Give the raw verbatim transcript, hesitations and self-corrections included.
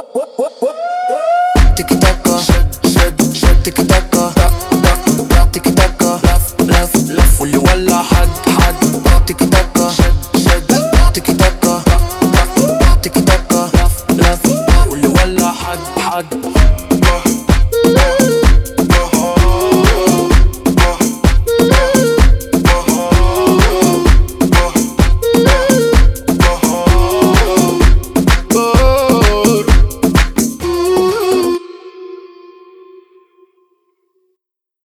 تيكي تاكا شد شد تيكي تاكا تيكي تاكا لف لف لف واللي ولع حد حد تيكي تاكا شد تيكي تاكا تيكي تاكا لف لف واللي ولع حد حد